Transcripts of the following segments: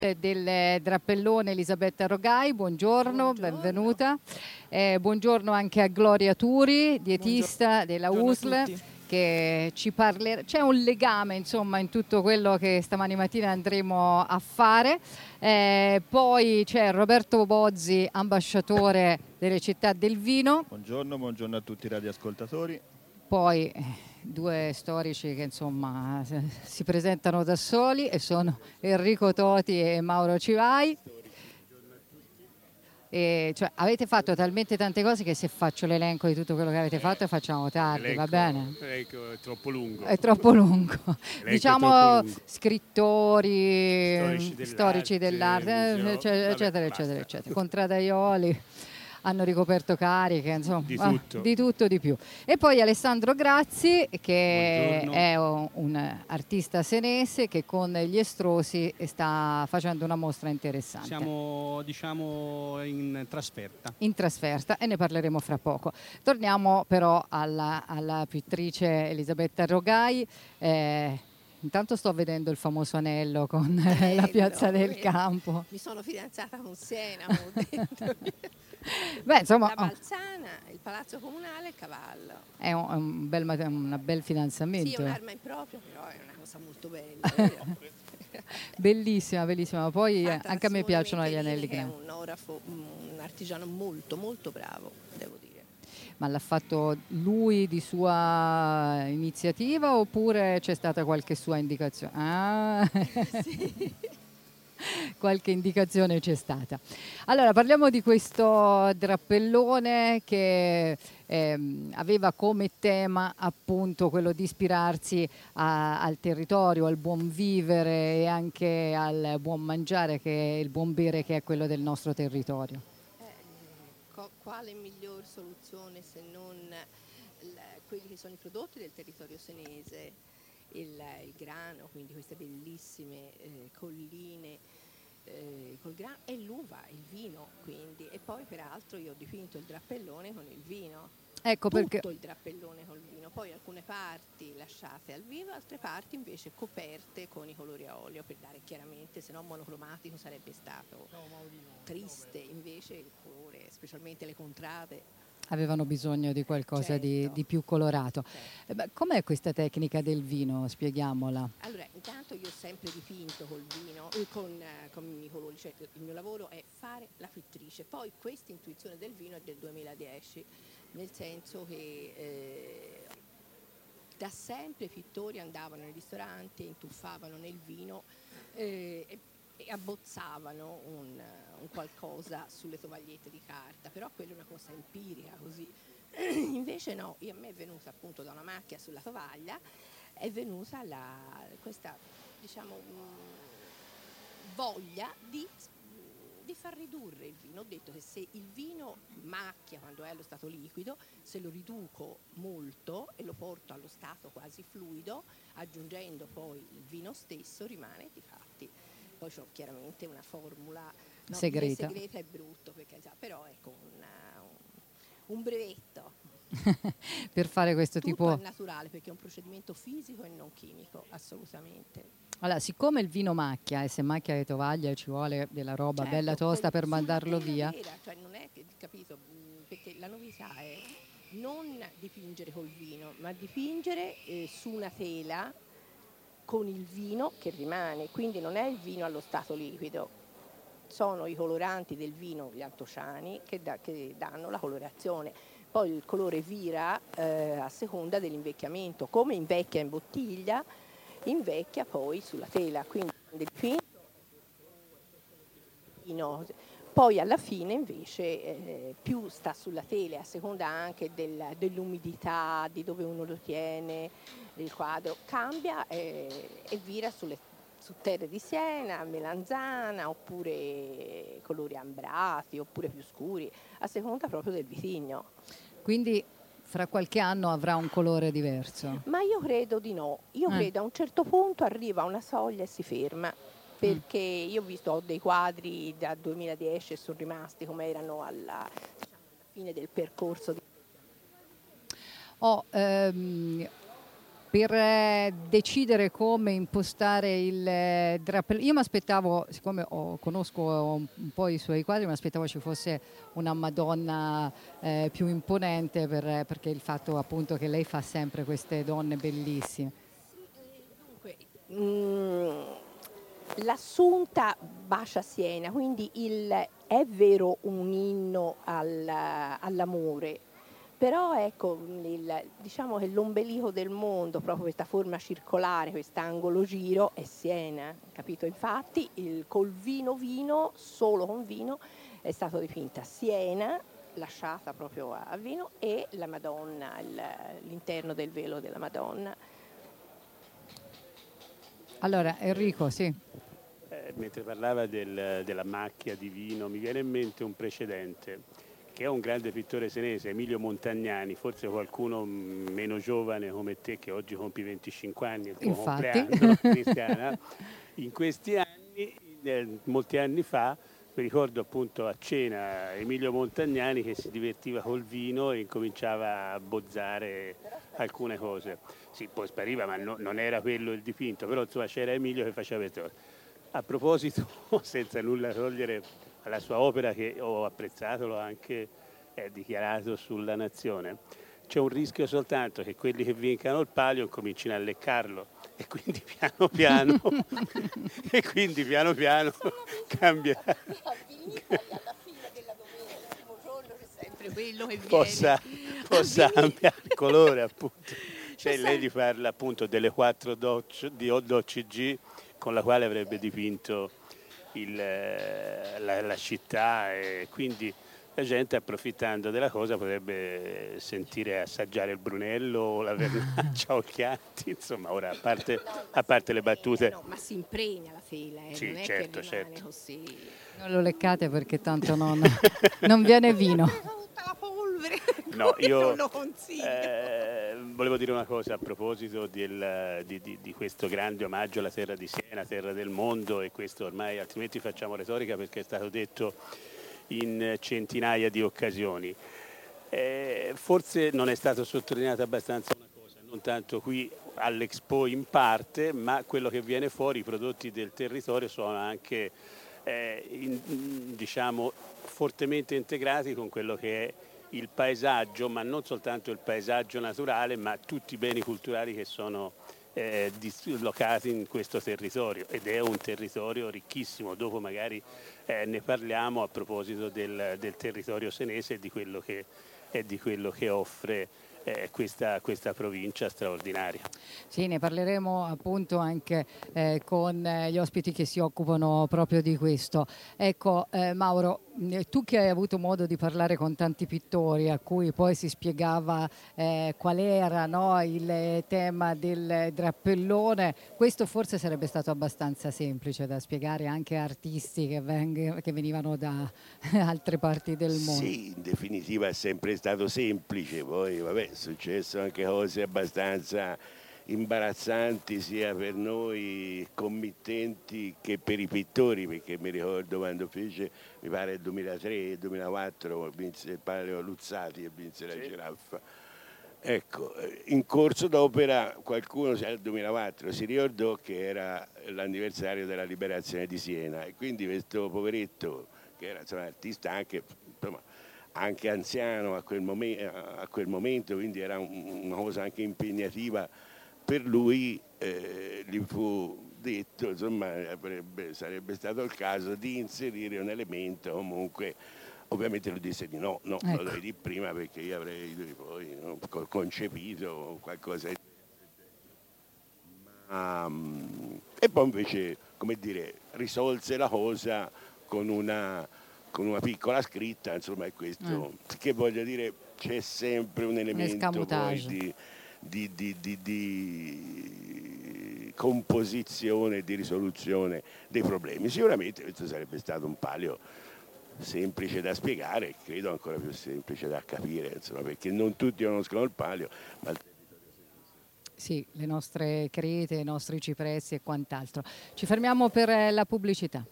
del Drappellone Elisabetta Rogai, buongiorno, benvenuta. Buongiorno anche a Gloria Turi, dietista della USL, che ci parlerà. C'è un legame insomma in tutto quello che stamani mattina andremo a fare. Poi c'è Roberto Bozzi, ambasciatore delle città del vino. Buongiorno, buongiorno a tutti i radioascoltatori. Poi due storici che insomma si presentano da soli e sono Enrico Toti e Mauro Civai. E cioè, avete fatto talmente tante cose che se faccio l'elenco di tutto quello che avete fatto facciamo tardi, va bene? L'elenco è troppo lungo. È troppo lungo. Diciamo troppo lungo. scrittori, storici dell'arte, museo. eccetera, eccetera, eccetera. Contradaioli hanno ricoperto cariche, insomma, di tutto di più. E poi Alessandro Grazzi, che Buongiorno. è un artista senese che con gli Estrosi sta facendo una mostra interessante. Siamo, diciamo, in trasferta. In trasferta e ne parleremo fra poco. Torniamo però alla pittrice Elisabetta Rogai. Intanto sto vedendo il famoso anello con la piazza del Campo. Mi sono fidanzata con Siena, ho detto. Beh, insomma, la Balzana, il Palazzo Comunale e il Cavallo. È un bel fidanzamento. Sì, è un'arma impropria, però è una cosa molto bella. Bellissima, bellissima. Poi anche a me piacciono gli anelli. È un orafo, un artigiano molto, molto bravo, devo dire. Ma l'ha fatto lui di sua iniziativa oppure c'è stata qualche sua indicazione? Ah, Sì. Qualche indicazione c'è stata. Allora, parliamo di questo drappellone che aveva come tema appunto quello di ispirarsi al territorio, al buon vivere e anche al buon mangiare, che è il buon bere, che è quello del nostro territorio. Quale miglior soluzione se non quelli che sono i prodotti del territorio senese, il grano, quindi queste bellissime colline col grano, e l'uva, il vino, quindi. E poi peraltro io ho dipinto il drappellone con il vino. Ecco tutto perché il drappellone col vino, poi alcune parti lasciate al vivo, altre parti invece coperte con i colori a olio, per dare chiaramente, se no monocromatico sarebbe stato triste, invece il colore, specialmente le contrade, avevano bisogno di qualcosa certo, di più colorato. certo. Com'è questa tecnica del vino? Spieghiamola. Allora, intanto io ho sempre dipinto col vino, con i colori, cioè il mio lavoro è fare la pittrice, poi questa intuizione del vino è del 2010, nel senso che da sempre i pittori andavano nei ristoranti, intuffavano nel vino e abbozzavano un qualcosa sulle tovagliette di carta, però quella è una cosa empirica così. Invece no, a me è venuta appunto da una macchia sulla tovaglia, è venuta questa, diciamo, voglia di far ridurre il vino. Ho detto che se il vino macchia quando è allo stato liquido, se lo riduco molto e lo porto allo stato quasi fluido, aggiungendo poi il vino stesso, rimane difatti. Poi c'ho chiaramente una formula, no, segreta. Segreta è brutto, perché però ecco un brevetto. Per fare questo Tutto tipo. è naturale, perché è un procedimento fisico e non chimico, assolutamente. Allora, siccome il vino macchia e se macchia le tovaglie ci vuole della roba Certo, bella tosta per sulla mandarlo tela via. vera, cioè non è che, capito, perché la novità è non dipingere col vino, ma dipingere su una tela con il vino che rimane, quindi non è il vino allo stato liquido, sono i coloranti del vino, gli antociani, che danno la colorazione. Poi il colore vira a seconda dell'invecchiamento, come invecchia in bottiglia, invecchia poi sulla tela, quindi il vino, poi alla fine invece più sta sulla tela, a seconda anche dell'umidità, di dove uno lo tiene, il quadro cambia e vira su terre di siena, melanzana, oppure colori ambrati, oppure più scuri, a seconda proprio del vitigno. Quindi fra qualche anno avrà un colore diverso. Ma io credo di no, io credo a un certo punto arriva a una soglia e si ferma, perché io ho visto dei quadri da 2010 e sono rimasti come erano alla fine del percorso. per decidere come impostare il drappellone. Io mi aspettavo, siccome conosco un po' i suoi quadri, mi aspettavo ci fosse una Madonna più imponente, perché il fatto appunto che lei fa sempre queste donne bellissime. Dunque, l'Assunta bacia Siena, quindi è vero un inno all'amore, però ecco, diciamo che l'ombelico del mondo, proprio questa forma circolare, quest'angolo giro, è Siena, capito? Infatti col vino, solo con vino, è stato dipinta Siena, lasciata proprio a vino, e la Madonna, l'interno del velo della Madonna. Allora, Enrico, sì. Mentre parlava della macchia di vino, mi viene in mente un precedente, che è un grande pittore senese, Emilio Montagnani, forse qualcuno meno giovane come te, che oggi compi 25 anni, il tuo compleanno, Cristiana. In questi anni, molti anni fa, mi ricordo appunto a cena Emilio Montagnani che si divertiva col vino e incominciava a bozzare alcune cose. Sì, poi spariva, ma non era quello il dipinto, però insomma c'era Emilio che faceva questo. A proposito, senza nulla togliere alla sua opera, che ho apprezzato, l'ho anche dichiarato sulla Nazione, c'è un rischio soltanto che quelli che vincano il palio comincino a leccarlo e quindi piano piano e quindi piano piano cambia. Alla fine della domenica, il primo giorno c'è sempre quello che possa cambiare il colore, appunto. Cioè lei gli parla appunto delle 4 di OCG con la quale avrebbe dipinto la città, e quindi la gente, approfittando della cosa, potrebbe sentire assaggiare il Brunello o la Vernaccia o Chianti, insomma. Ora, a parte le battute, no, ma si impregna la tela, sì, non è certo, che rimane certo. così. Non lo leccate perché tanto non viene vino. Tutta la polvere, no, io non lo consiglio. Volevo dire una cosa a proposito di questo grande omaggio alla terra di Siena, terra del mondo, e questo ormai, altrimenti facciamo retorica, perché è stato detto in centinaia di occasioni. Forse non è stato sottolineato abbastanza una cosa, non tanto qui all'Expo in parte, ma quello che viene fuori, i prodotti del territorio sono anche diciamo fortemente integrati con quello che è il paesaggio, ma non soltanto il paesaggio naturale, ma tutti i beni culturali che sono dislocati in questo territorio, ed è un territorio ricchissimo. Dopo magari ne parliamo a proposito del territorio senese e di quello che offre questa provincia straordinaria. Sì, ne parleremo appunto anche con gli ospiti che si occupano proprio di questo. Ecco, Mauro, tu che hai avuto modo di parlare con tanti pittori a cui poi si spiegava qual era, no, il tema del drappellone, questo forse sarebbe stato abbastanza semplice da spiegare anche a artisti che venivano da altre parti del mondo. Sì, in definitiva è sempre stato semplice, poi vabbè, è successo anche cose abbastanza imbarazzanti sia per noi committenti che per i pittori, perché mi ricordo quando fece, mi pare il 2003-2004, vinse il Palio Luzzati e vinse la giraffa. Ecco, in corso d'opera qualcuno nel 2004 si ricordò che era l'anniversario della liberazione di Siena, e quindi questo poveretto, che era insomma, artista anche anziano a quel momento, quindi era una cosa anche impegnativa per lui, gli fu detto, insomma, sarebbe stato il caso di inserire un elemento, comunque ovviamente lui disse di no, ecco. Lo dovevi dire prima, perché io avrei poi concepito qualcosa di... E poi invece, come dire, risolse la cosa con una piccola scritta, insomma, è questo che voglio dire, c'è sempre un elemento poi di composizione, di risoluzione dei problemi. Sicuramente questo sarebbe stato un palio semplice da spiegare, credo ancora più semplice da capire, insomma, perché non tutti conoscono il palio, ma sì, le nostre crete, i nostri cipressi e quant'altro. Ci fermiamo per la pubblicità.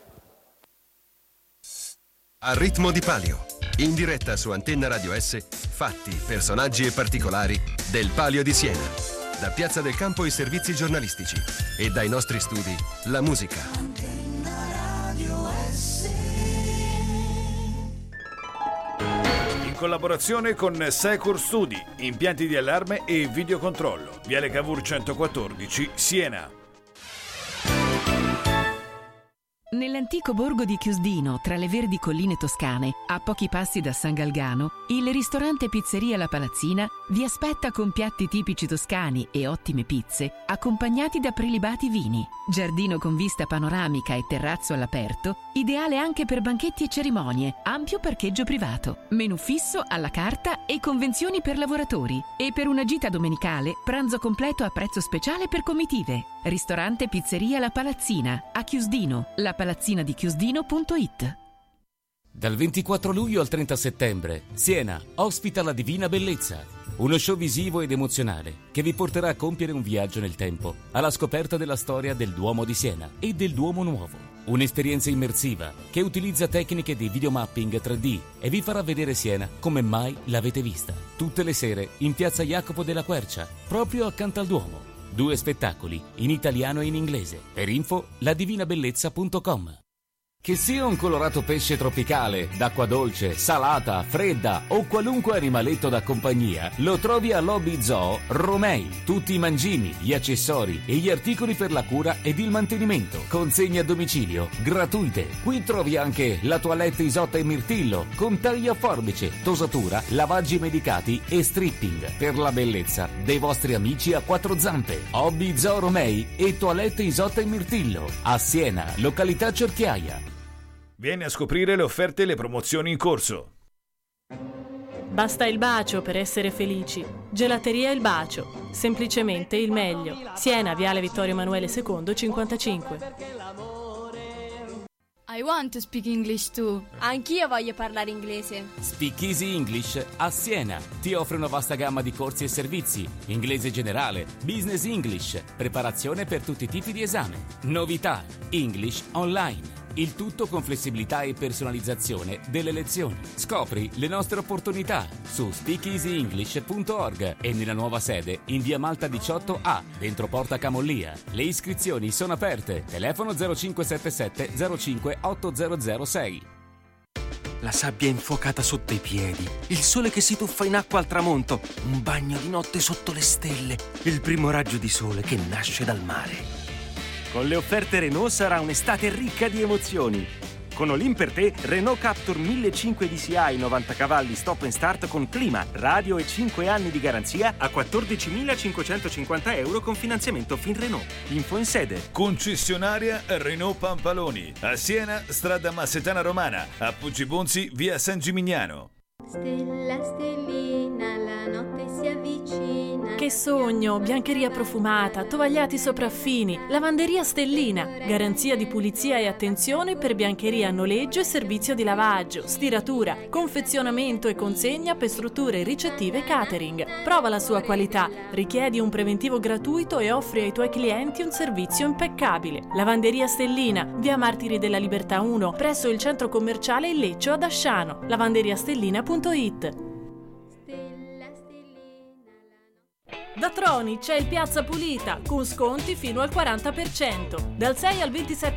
A ritmo di palio, in diretta su Antenna Radio S, fatti, personaggi e particolari del Palio di Siena. Da Piazza del Campo i servizi giornalistici e dai nostri studi la musica. In collaborazione con Secur Studi, impianti di allarme e videocontrollo. Viale Cavour 114, Siena. Nell'antico borgo di Chiusdino, tra le verdi colline toscane, a pochi passi da San Galgano, il ristorante Pizzeria La Palazzina vi aspetta con piatti tipici toscani e ottime pizze, accompagnati da prelibati vini. Giardino con vista panoramica e terrazzo all'aperto, ideale anche per banchetti e cerimonie, ampio parcheggio privato, menù fisso alla carta e convenzioni per lavoratori. E per una gita domenicale, pranzo completo a prezzo speciale per comitive. Ristorante Pizzeria La Palazzina, a Chiusdino, lapalazzina.it. Dal 24 luglio al 30 settembre, Siena ospita la Divina Bellezza, uno show visivo ed emozionale che vi porterà a compiere un viaggio nel tempo alla scoperta della storia del Duomo di Siena e del Duomo Nuovo. Un'esperienza immersiva che utilizza tecniche di videomapping 3D e vi farà vedere Siena come mai l'avete vista. Tutte le sere in piazza Jacopo della Quercia, proprio accanto al Duomo. 2 spettacoli, in italiano e in inglese. Per info, ladivinabellezza.com. Che sia un colorato pesce tropicale, d'acqua dolce, salata, fredda o qualunque animaletto da compagnia, lo trovi a Lobby Zoo Romei. Tutti i mangimi, gli accessori e gli articoli per la cura ed il mantenimento. Consegne a domicilio, gratuite. Qui trovi anche la toilette Isotta e Mirtillo, con taglio a forbice, tosatura, lavaggi medicati e stripping. Per la bellezza dei vostri amici a 4 zampe. Hobby Zoo Romei e toilette Isotta e Mirtillo. A Siena, località Cerchiaia. Vieni a scoprire le offerte e le promozioni in corso. Basta il bacio per essere felici. Gelateria Il Bacio. Semplicemente il meglio. Siena, Viale Vittorio Emanuele II, 55. I want to speak English too. Anch'io voglio parlare inglese. Speak Easy English a Siena. Ti offre una vasta gamma di corsi e servizi. Inglese generale, Business English, preparazione per tutti i tipi di esame. Novità, English Online. Il tutto con flessibilità e personalizzazione delle lezioni. Scopri le nostre opportunità su speakeasyenglish.org e nella nuova sede in via Malta 18A, dentro Porta Camollia. Le iscrizioni sono aperte. Telefono 0577 05 8006. La sabbia infuocata sotto i piedi, il sole che si tuffa in acqua al tramonto, un bagno di notte sotto le stelle, il primo raggio di sole che nasce dal mare. Con le offerte Renault sarà un'estate ricca di emozioni. Con Olin per te, Renault Captur 1500 DCI 90 cavalli stop and start con clima, radio e 5 anni di garanzia a 14.550 euro con finanziamento Finrenault. Info in sede. Concessionaria Renault Pampaloni. A Siena, strada Massetana Romana. A Poggibonsi, via San Gimignano. Stella, stellina, la notte si avvicina. Che sogno! Biancheria profumata, tovagliati sopraffini, lavanderia Stellina, garanzia di pulizia e attenzione per biancheria a noleggio e servizio di lavaggio, stiratura, confezionamento e consegna per strutture ricettive e catering. Prova la sua qualità, richiedi un preventivo gratuito e offri ai tuoi clienti un servizio impeccabile. Lavanderia Stellina, via Martiri della Libertà 1, presso il centro commerciale Il Leccio ad Asciano. lavanderiastellina.it. Da Troni c'è il Piazza Pulita, con sconti fino al 40%. Dal 6 al 27